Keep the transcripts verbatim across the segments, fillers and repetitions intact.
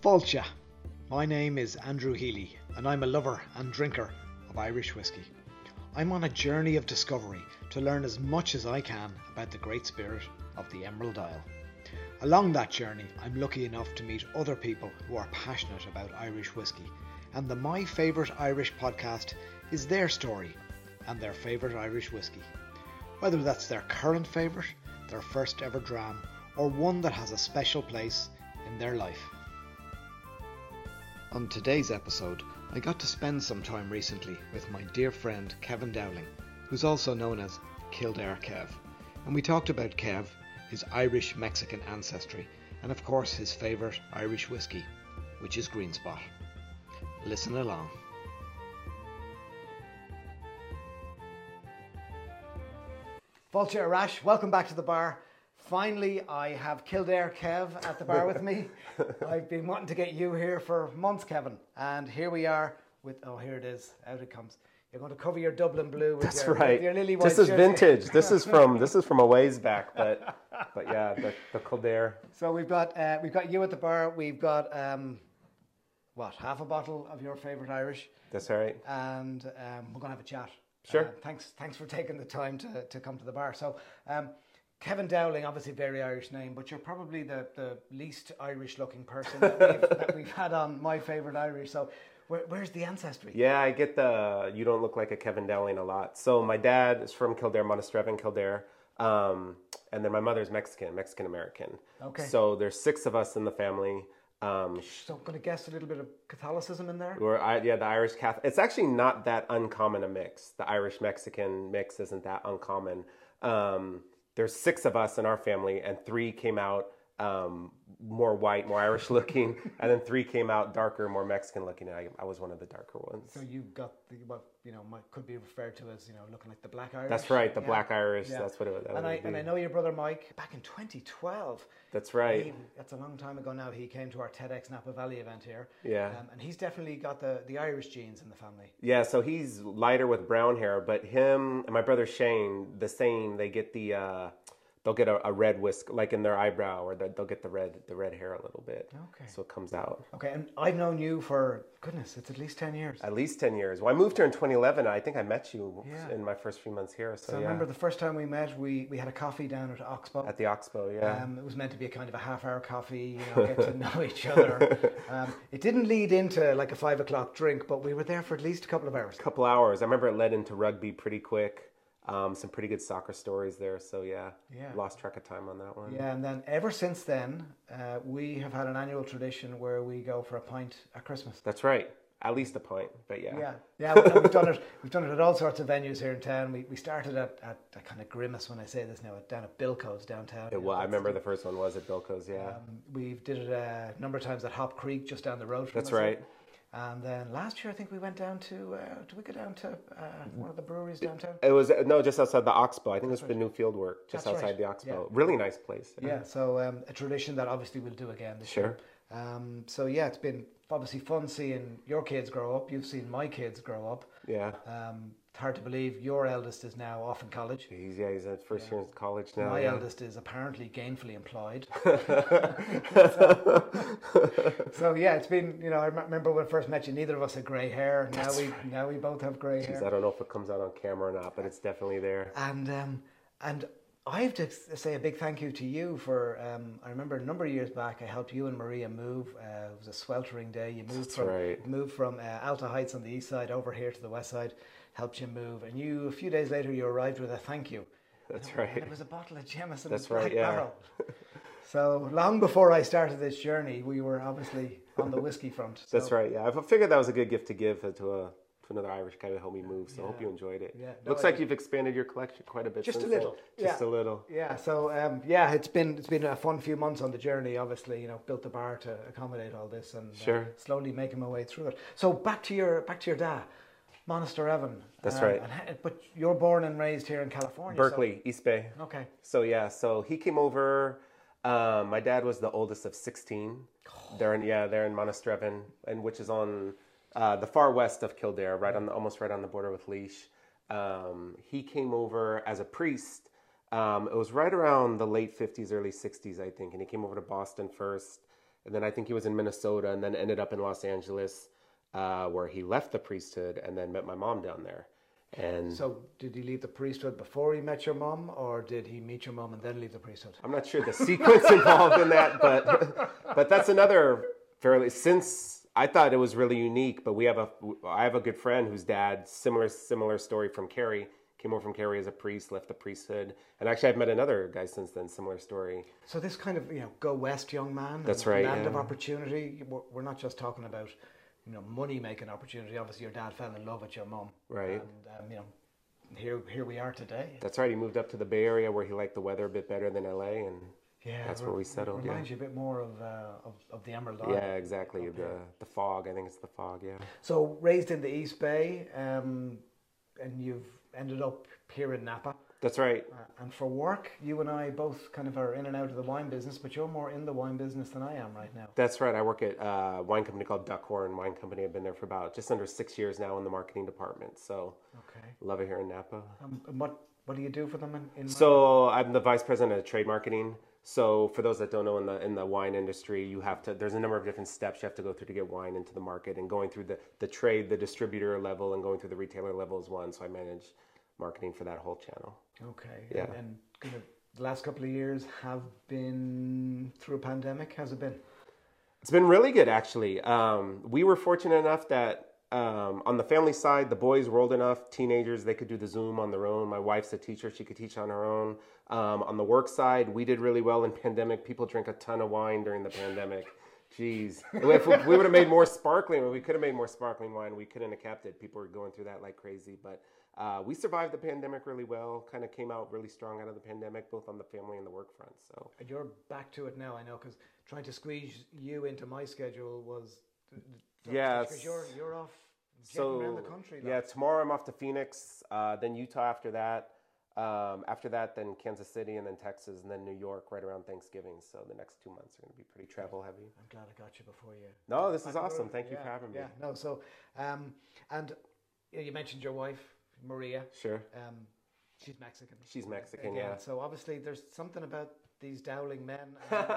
Fáilte. My name is Andrew Healy and I'm a lover and drinker of Irish whiskey. I'm on a journey of discovery to learn as much as I can about the great spirit of the Emerald Isle. Along that journey, I'm lucky enough to meet other people who are passionate about Irish whiskey, and the My Favourite Irish podcast is their story and their favourite Irish whiskey. Whether that's their current favourite, their first ever dram, or one that has a special place in their life. On today's episode, I got to spend some time recently with my dear friend Kevin Dowling, who's also known as Kildare Kev. And we talked about Kev, his Irish-Mexican ancestry, and of course his favourite Irish whiskey, which is Green Spot. Listen along. Fáilte Arash, welcome back to the bar. Finally, I have Kildare Kev at the bar with me. I've been wanting to get you here for months, Kevin. And here we are with, oh, here it is. Out it comes. You're going to cover your Dublin blue with, That's your, right. with your lily white This is jersey. vintage. This is from this is from a ways back, but but yeah, the, the Kildare. So we've got uh, we've got you at the bar. We've got um, what, half a bottle of your favourite Irish. That's right. And um, we're going to have a chat. Sure. Uh, thanks thanks for taking the time to, to come to the bar. So um, Kevin Dowling, obviously very Irish name, but you're probably the, the least Irish looking person that we've, that we've had on My Favourite Irish. So where, where's the ancestry? Yeah, I get the you don't look like a Kevin Dowling a lot. So my dad is from Kildare, Monastrevin, Kildare. Um, and then my mother's Mexican, Mexican American. Okay. So there's six of us in the family. Um, So I'm going to guess a little bit of Catholicism in there? We're, I, yeah, the Irish Catholic. It's actually not that uncommon a mix. The Irish-Mexican mix isn't that uncommon. Um, there's six of us in our family, and three came out um, more white, more Irish looking, and then three came out darker, more Mexican looking. And I, I was one of the darker ones. So you got the, what, you know, might, could be referred to as, you know, looking like the Black Irish. That's right, the Yeah. Black Irish. Yeah. That's what it was. And I, and I know your brother Mike, back in twenty twelve. That's right. He, that's a long time ago now. He came to our TEDx Napa Valley event here. Yeah. Um, and he's definitely got the, the Irish genes in the family. Yeah, so he's lighter with brown hair, but him and my brother Shane, the same. They get the, uh, they'll get a, a red whisk, like in their eyebrow, or they'll get the red, the red hair a little bit. Okay. So it comes out. Okay, and I've known you for, goodness, it's at least ten years. At least ten years. Well, I moved here in twenty eleven. I think I met you Yeah. in my first few months here. So, So I yeah. remember the first time we met, we, we had a coffee down at Oxbow. At the Oxbow, yeah. Um, it was meant to be a kind of a half-hour coffee, you know, get to know each other. Um, it didn't lead into like a five o'clock drink, but we were there for at least a couple of hours. A couple hours. I remember it led into rugby pretty quick. Um, some pretty good soccer stories there. So, yeah, Yeah. lost track of time on that one. Yeah, and then ever since then, uh, we have had an annual tradition where we go for a pint at Christmas. That's right. At least a pint, but yeah. Yeah, yeah, we- we've done it. We've done it at all sorts of venues here in town. We we started at, at a kind of grimace when I say this now, at, down at Bilco's downtown. It, well, I remember the first one was at Bilco's, yeah. Um, we've did it a number of times at Hop Creek, just down the road from That's us. right. And then last year, I think we went down to. Uh, did we go down to uh, one of the breweries downtown? It was, no, just outside the Oxbow. I think it was the new field work, just That's outside right. the Oxbow. Yeah. Really nice place. Yeah, so um, a tradition that obviously we'll do again this Sure. year. Um, so yeah, it's been obviously fun seeing your kids grow up. You've seen my kids grow up. Yeah. Um, it's hard to believe your eldest is now off in college. He's, yeah, he's at first year in college now. My yeah. eldest is apparently gainfully employed. so, so yeah, it's been, you know, I remember when I first met you, neither of us had grey hair. Now That's we right. now we both have grey Jeez, hair. I don't know if it comes out on camera or not, but it's definitely there. And um, and I have to say a big thank you to you for. Um, I remember a number of years back, I helped you and Maria move. Uh, it was a sweltering day. You moved That's from right. moved from uh, Alta Heights on the east side over here to the west side. Helped you move, and you a few days later you arrived with a thank you. That's And- right. And it was a bottle of Jameson That's Black right, yeah. Barrel. So long before I started this journey, we were obviously on the whiskey front. So, That's right, yeah. I figured that was a good gift to give to a to another Irish guy to help me move, so I hope Yeah. you enjoyed it. Yeah, no, Looks I like did. you've expanded your collection quite a bit Just a since then. little, Just yeah. a little. Yeah, so um, yeah, it's been it's been a fun few months on the journey. Obviously, you know, built the bar to accommodate all this, and uh, Sure. slowly making my way through it. So back to your back to your dad, Monasterevan. That's Um, right. and ha- but you're born and raised here in California. so- Berkeley, East Bay. okay. So yeah, so he came over. Um, my dad was the oldest of sixteen. They're in, yeah, they're in Monastrevin, and which is on uh, the far west of Kildare, right on the, almost right on the border with Laois. Um, he came over as a priest. Um, it was right around the late fifties, early sixties, I think, and he came over to Boston first. and then I think he was in Minnesota, and then ended up in Los Angeles, uh, where he left the priesthood, and then met my mom down there. And So did he leave the priesthood before he met your mum, or did he meet your mum and then leave the priesthood? I'm not sure the sequence involved in that, but but that's another fairly, since I thought it was really unique. But we have a I have a good friend whose dad, similar similar story from Cary, came over from Cary as a priest, left the priesthood, and actually I've met another guy since then, similar story. So this kind of, you know, go west young man, That's and right, land of yeah. opportunity. We're we're not just talking about, you know, money making opportunity. Obviously, your dad fell in love with your mum, Right. And um, you know, here here we are today. That's right. He moved up to the Bay Area where he liked the weather a bit better than L A, and Yeah, that's re- where we settled. Reminds Yeah. you a bit more of uh, of, of the Emerald Isle. Yeah, exactly. Up The here. the fog. I think it's the fog. Yeah. So raised in the East Bay, um, and you've ended up here in Napa. That's right. Uh, and for work, you and I both kind of are in and out of the wine business, but you're more in the wine business than I am right now. That's right. I work at a wine company called Duckhorn Wine Company. I've been there for about just under six years now in the marketing department. So Okay. love it here in Napa. Um, and what what do you do for them in? in So I'm the vice president of trade marketing. So for those that don't know, in the in the wine industry, you have to. There's a number of different steps you have to go through to get wine into the market, and going through the the trade, the distributor level, and going through the retailer level is one. So I manage marketing for that whole channel. Okay. Yeah. And, and kind of the last couple of years have been through a pandemic. How's it been? It's been really good, actually. Um, we were fortunate enough that um, on the family side, the boys were old enough, teenagers, they could do the Zoom on their own. My wife's a teacher, she could teach on her own. Um, on the work side, we did really well in pandemic. People drink a ton of wine during the pandemic. Jeez. If we, we would have made more sparkling, we could have made more sparkling wine. We couldn't have kept it. People were going through that like crazy. But uh, we survived the pandemic really well, kind of came out really strong out of the pandemic, both on the family and the work front. So And you're back to it now, I know, because trying to squeeze you into my schedule was. Yeah, Because you're you're off jetting around the country. yeah, like. tomorrow I'm off to Phoenix, uh, then Utah after that. Um, after that, then Kansas City, and then Texas, and then New York right around Thanksgiving. So the next two months are going to be pretty travel heavy. I'm glad I got you before you. No, this is Back on the awesome. road. Thank you Yeah, for having me. Yeah, no, so, um, and yeah, you mentioned your wife, Maria. Sure. Um, she's Mexican. She's Mexican, Again, yeah. So obviously there's something about these dowling men.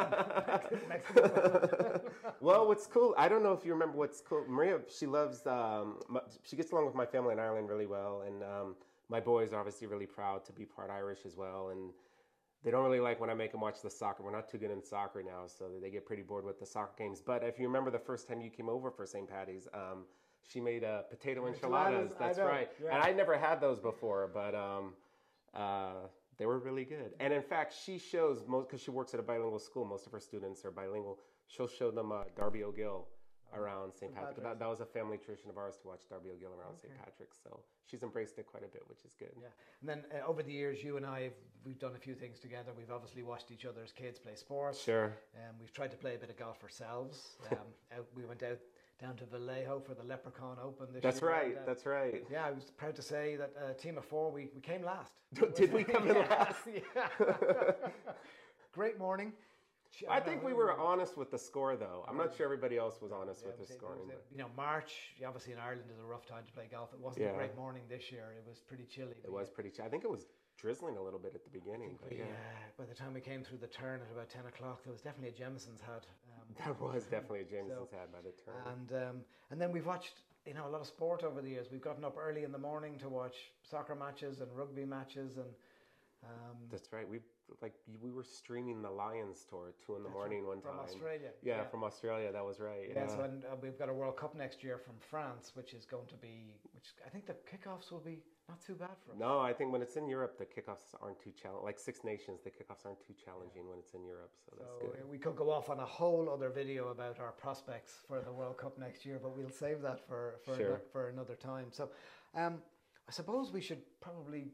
and Mexican women. Well, what's cool, I don't know if you remember what's cool. Maria, she loves, um, my, she gets along with my family in Ireland really well. And um, my boys are obviously really proud to be part Irish as well. And they don't really like when I make them watch the soccer. We're not too good in soccer now, so they get pretty bored with the soccer games. But if you remember the first time you came over for Saint Patty's, um, she made uh, potato enchiladas. Enchiladas, I That's know, right. yeah. And I never had those before, but um, uh, they were really good. And in fact, she shows, most because she works at a bilingual school, most of her students are bilingual. She'll show them uh, Darby O'Gill around Saint Patrick. That, that was a family tradition of ours to watch Darby O'Gill around Saint Patrick's. So she's embraced it quite a bit, which is good. Yeah, and then uh, over the years, you and I have we've done a few things together. We've obviously watched each other's kids play sports. Sure. Um, we've tried to play a bit of golf ourselves. Um, out, we went out down to Vallejo for the Leprechaun Open this That's year. right. And, uh, That's right. Yeah, I was proud to say that uh, team of four, we, we came last. Did we come in last? Yeah. Great morning. I think we were honest with the score, though. I'm not sure everybody else was honest Yeah, with it the was- it scoring. was, uh, But you know, March, obviously in Ireland is a rough time to play golf. It wasn't Yeah. a great morning this year. It was pretty chilly. it was pretty. Ch- I think it was drizzling a little bit at the beginning. But Yeah. yeah, By the time we came through the turn at about ten o'clock, there was definitely a Jemisin's hat. Um, that was definitely a Jameson's had by the turn. and um, and then we've watched, you know, a lot of sport over the years. We've gotten up early in the morning to watch soccer matches and rugby matches, and um, That's right. We like we were streaming the Lions tour at two in the morning one from time. Australia. Yeah, from Australia. That was right. Yeah, Yeah. so and, uh, we've got a World Cup next year from France, which is going to be, which I think the kickoffs will be not too bad for us. No, I think when it's in Europe, the kickoffs aren't too challenging. Like Six Nations, the kickoffs aren't too challenging when it's in Europe. So that's So good. uh, we could go off on a whole other video about our prospects for the World Cup next year, but we'll save that for for, Sure. ano- for another time. So, um, I suppose we should probably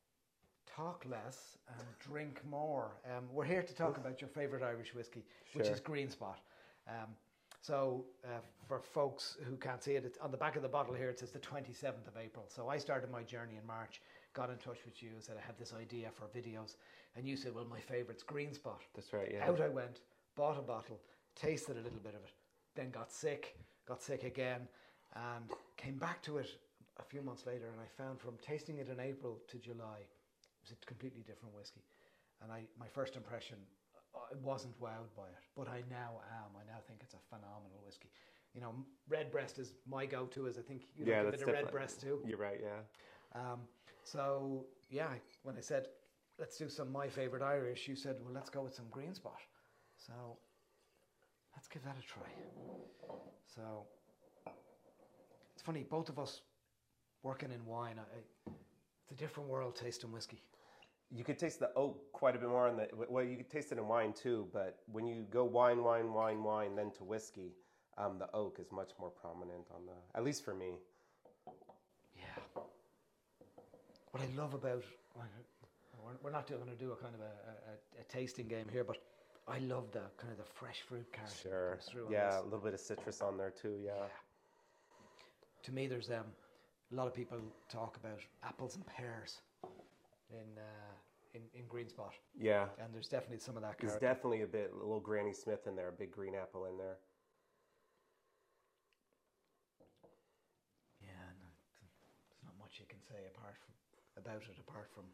talk less and drink more. Um, we're here to talk about your favourite Irish whiskey, which Sure. is Green Spot. Um, so uh, for folks who can't see it, it's on the back of the bottle here, it says the twenty-seventh of April. So I started my journey in March, got in touch with you, said I had this idea for videos, and you said, well, my favourite's Green Spot. That's right. Yeah. Out I went, bought a bottle, tasted a little bit of it, then got sick, got sick again, and came back to it a few months later, and I found from tasting it in April to July, it was a completely different whiskey. And I, my first impression, I wasn't wowed by it, but I now am. I now you know, Redbreast is my go-to. As I think you Yeah, like a that's bit of definitely- Redbreast too. You're right, yeah. Um, so yeah, when I said let's do some my favorite Irish, you said, well, let's go with some Green Spot. So let's give that a try. So it's funny, both of us working in wine. I, it's a different world tasting whiskey. You could taste the oak quite a bit more on the, well, you could taste it in wine too, but when you go wine, wine, wine, wine, then to whiskey, um, the oak is much more prominent on the, at least for me. Yeah. What I love about, we're not going to do a kind of a, a, a tasting game here, but I love the kind of the fresh fruit character. Sure. That comes through on Yeah, this. a little bit of citrus on there too, yeah. Yeah. To me, there's um, a lot of people talk about apples and pears in uh, in, in Green Spot. Yeah. And there's definitely some of that There's character. definitely a bit, a little Granny Smith in there, a big green apple in there. Yeah, no, there's not much you can say apart from about it, apart from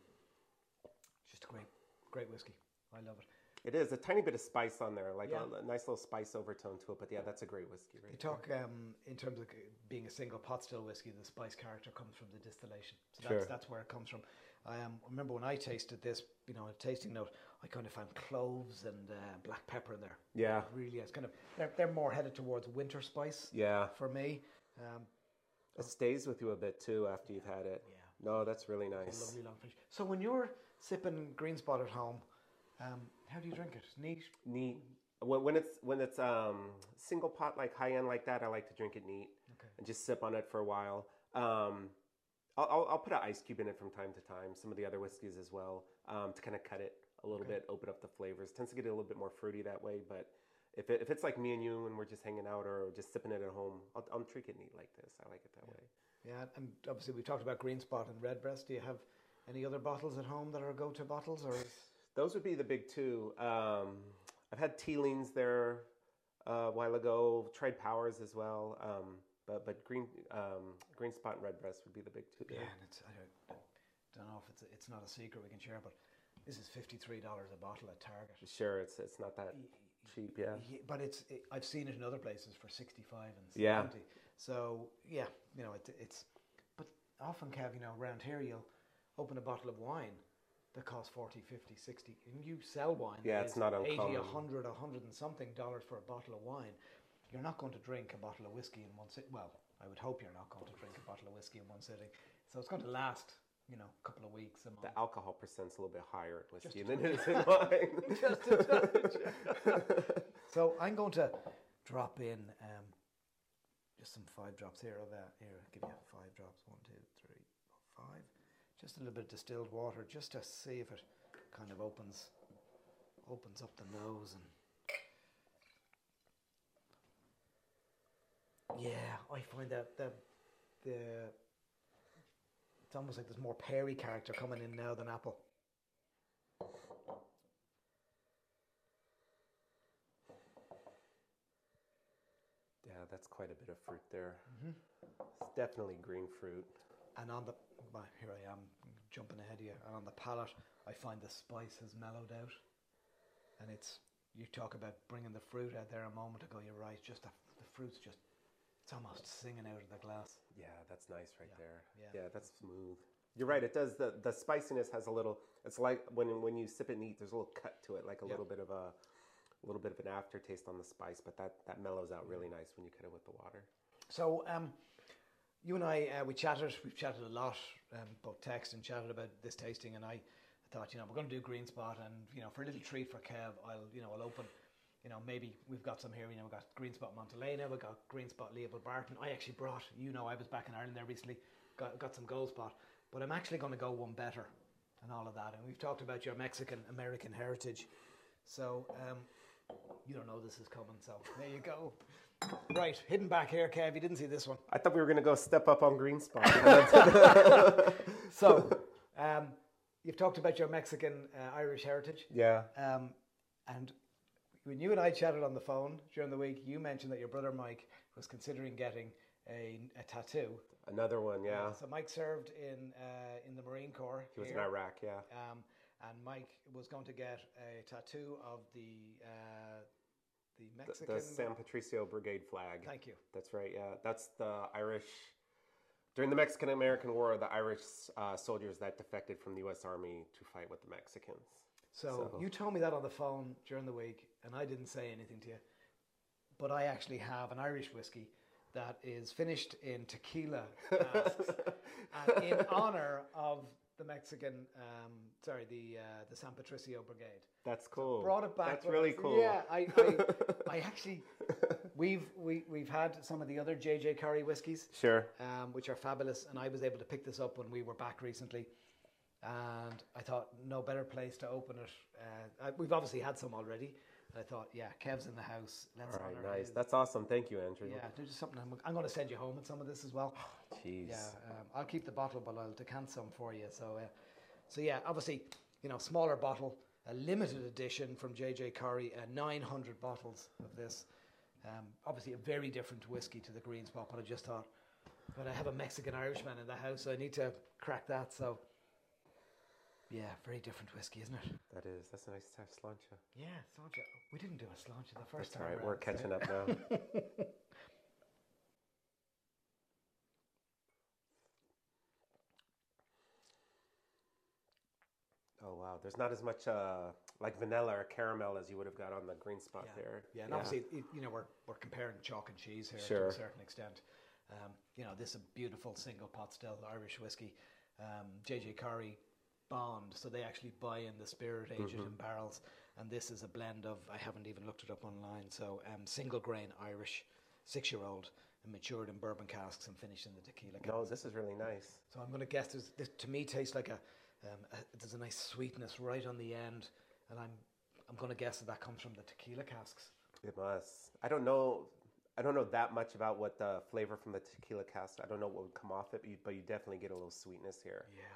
just a great, great whiskey. I love it. It is a tiny bit of spice on there, like Yeah. a, a nice little spice overtone to it. But yeah, that's a great whiskey, right? You talk um, in terms of being a single pot still whiskey. The spice character comes from the distillation, so that's Sure. that's where it comes from. I um, remember when I tasted this, you know, a tasting note, I kind of found cloves and uh, black pepper in there. Yeah. It really, it's kind of they're, they're more headed towards winter spice. Yeah. For me, um, It stays with you a bit too after you've had it. Yeah. No, that's really a nice. lovely long finish. So when you're sipping Green Spot at home, um, how do you drink it? Neat. Neat. When, when it's when it's um, single pot, like high end like that, I like to drink it neat Okay. and just sip on it for a while. Um, I'll, I'll, I'll put an ice cube in it from time to time. Some of the other whiskeys as well, um, to kind of cut it a little Okay. bit, open up the flavors. Tends to get a little bit more fruity that way. But if it, if it's like me and you and we're just hanging out or just sipping it at home, I'll, I'll drink it neat like this. I like it that way. Yeah, and obviously we've talked about Green Spot and Redbreast. Do you have any other bottles at home that are go-to bottles, or is... Those would be the big two. Um, I've had Teelings there uh, a while ago. Tried Powers as well. Um, but but Green um, Green Spot and Redbreast would be the big two. Yeah, there. and it's I don't, don't know if it's it's not a secret we can share, but this is fifty-three dollars a bottle at Target. Sure, it's it's not that cheap. Yeah. Yeah, but it's it, I've seen it in other places for sixty-five and Yeah. seventy. So yeah, you know it, it's. But often, Kev, you know, around here you'll open a bottle of wine that costs forty, fifty, sixty, and you sell wine. Yeah, that it's is not eighty, uncommon. a hundred, a hundred and something dollars for a bottle of wine. You're not going to drink a bottle of whiskey in one sitting. Well, I would hope you're not going to drink a bottle of whiskey in one sitting. So it's going to last, you know, a couple of weeks, a month. The alcohol percent's a little bit higher at whiskey Just than it is in wine. Just a touch. So I'm going to drop in um, just some five drops here of that. Here, I'll give you five drops. One, two, three, four, five. Just a little bit of distilled water, just to see if it kind of opens, opens up the nose. And yeah, I find that the the it's almost like there's more peary character coming in now than apple. Yeah, that's quite a bit of fruit there. Mm-hmm. It's definitely green fruit. And on the, well, here I am jumping ahead of you. And on the palate, I find the spice has mellowed out. And it's, you talk about bringing the fruit out there a moment ago, you're right. Just the, the fruit's just, it's almost singing out of the glass. Yeah, that's nice right Yeah, there. yeah. Yeah, that's smooth. You're right. It does. The, the spiciness has a little. It's like when when you sip it neat. There's a little cut to it, like a Yeah. little bit of a, a little bit of an aftertaste on the spice. But that that mellows out really nice when you cut it with the water. So, um, you and I, uh, we chatted, we've chatted a lot, um, both text and chatted about this tasting. And I thought, you know, we're going to do Green Spot. And, you know, for a little treat for Kev, I'll, you know, I'll open, you know, maybe we've got some here, you know, we've got Green Spot Montelena, we've got Green Spot Leopold Barton. I actually brought, you know, I was back in Ireland there recently, got, got some Gold Spot. But I'm actually going to go one better and all of that. And we've talked about your Mexican-American heritage. So, um, you don't know this is coming, so there you go. Right, hidden back here, Kev, you didn't see this one. I thought we were going to go step up on Green Spot. So, um, you've talked about your Mexican-Irish heritage. Yeah. Um, and when you and I chatted on the phone during the week, you mentioned that your brother Mike was considering getting a, a tattoo. Another one, yeah. So Mike served in uh, in the Marine Corps. He was here. in Iraq, yeah. Um, and Mike was going to get a tattoo of the uh, the The, Mexican. the San Patricio Brigade flag. Thank you. That's right. Yeah, that's the Irish. During the Mexican-American War, the Irish uh, soldiers that defected from the U S Army to fight with the Mexicans. So, So- you told me that on the phone during the week, and I didn't say anything to you. But I actually have an Irish whiskey that is finished in tequila casks and in honor of the Mexican, um, sorry, the uh, the San Patricio Brigade. That's cool. Brought it back. That's but really I- cool. Yeah, I, I, I actually, we've we, we've had some of the other J J Curry whiskies, Sure. um, which are fabulous, and I was able to pick this up when we were back recently, and I thought no better place to open it. Uh, I, we've obviously had some already, and I thought, yeah, Kev's in the house. Let's All right, honor nice. his- That's awesome. Thank you, Andrew. yeah, there's just something. I'm, I'm going to send you home with some of this as well. Jeez. Yeah, um, I'll keep the bottle, but I'll decant some for you. So, uh, so yeah, obviously, you know, smaller bottle, a limited edition from J J Curry, uh, nine hundred bottles of this. Um, obviously, a very different whiskey to the Green Spot, but I just thought, but I have a Mexican Irishman in the house, so I need to crack that. So, yeah, very different whiskey, isn't it? That is. That's a nice to have slancha. Yeah, slancha. We didn't do a slancha the first That's all time. right. We're around, so- catching up now. Oh wow, there's not as much uh, like vanilla or caramel as you would have got on the Green Spot Yeah, there. yeah, and obviously, it- you know, we're we're comparing chalk and cheese here to Sure. a certain extent. Um, you know, this is a beautiful single pot still Irish whiskey. Um, J J Curry Bond, so they actually buy in the spirit, age it in barrels, and this is a blend of, I haven't even looked it up online, so um, single grain Irish, six year old, and matured in bourbon casks and finished in the tequila casks. No, this is really nice. So I'm going to guess there's, this to me tastes like a, um, a there's a nice sweetness right on the end, and I'm I'm going to guess that that comes from the tequila casks. It must. I don't know. I don't know that much about what the flavor from the tequila cask. I don't know what would come off it, but you, but you definitely get a little sweetness here. Yeah.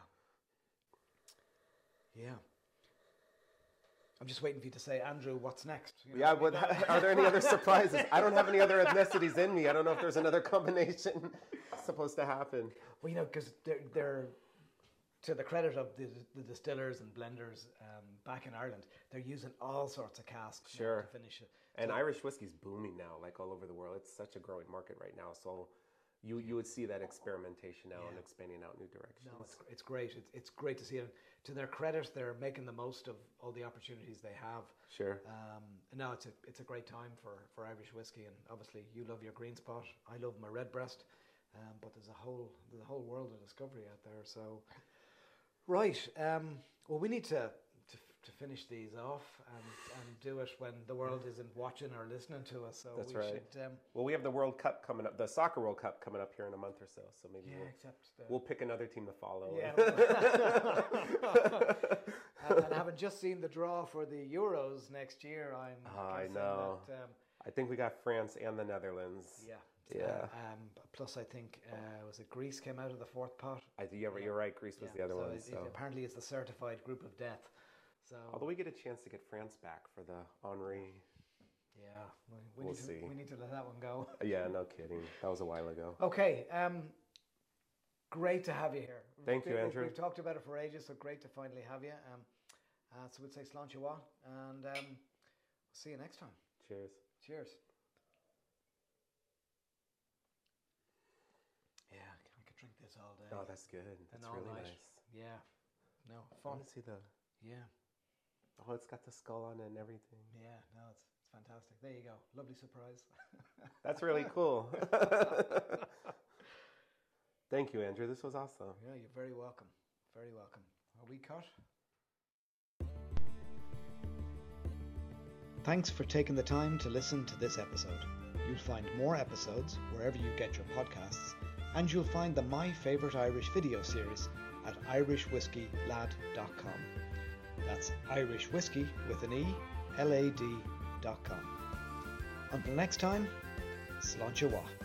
Yeah. I'm just waiting for you to say, Andrew, what's next? You know, Yeah, but are there any other surprises? I don't have any other ethnicities in me. I don't know if there's another combination supposed to happen. well, you know, because they're, they're, to the credit of the, the distillers and blenders um, back in Ireland, they're using all sorts of casks now Sure. to finish it. And Irish whiskey's booming now, like all over the world. It's such a growing market right now. So you you would see that experimentation now and Yeah. expanding out new directions. No, it's, it's great. It's, it's great to see it. To their credit, they're making the most of all the opportunities they have. Sure. Um, and now it's a it's a great time for, for Irish whiskey, and obviously you love your Green Spot. I love my Redbreast, um, but there's a whole there's a whole world of discovery out there. So, right. Um, well, we need to, to to finish these off and, and do it when the world isn't watching or listening to us. So That's we right. should. Um, Well, we have the World Cup coming up, the Soccer World Cup coming up here in a month or so. So maybe yeah, we'll, except the, we'll pick another team to follow. yeah. and, and having just seen the draw for the Euros next year, I'm. Oh, I guessing know. That, um, I think we got France and the Netherlands. yeah. Yeah. Uh, um, plus, I think uh, was it Greece came out of the fourth pot. I, yeah, you're right. Greece was Yeah, the other so one. it- it- So. apparently, it's the certified group of death. So Although we get a chance to get France back for the Henri. yeah, we, we We'll need to see. we need to let that one go. Yeah, no kidding. That was a while ago. Okay, um, great to have you here. Thank you, We've- Andrew. We've talked about it for ages, so great to finally have you. Um, uh, so we'd say Sláinte Mhath, and um, we'll see you next time. Cheers. Cheers. Yeah, I could drink this all day. Oh, that's good. and That's all really night. nice. Yeah, no, I fun. want to see the. Yeah, Oh, it's got the skull on it and everything. yeah, no, it's it's fantastic. There you go, lovely surprise. That's really cool. Thank you, Andrew. This was awesome. Yeah, you're very welcome. Very welcome. Are we cut? Thanks for taking the time to listen to this episode. You'll find more episodes wherever you get your podcasts, and you'll find the My Favourite Irish video series at irish whiskey lad dot com. That's Irish Whiskey with an E, L A D dot com. Until next time, Sláinte Mhath.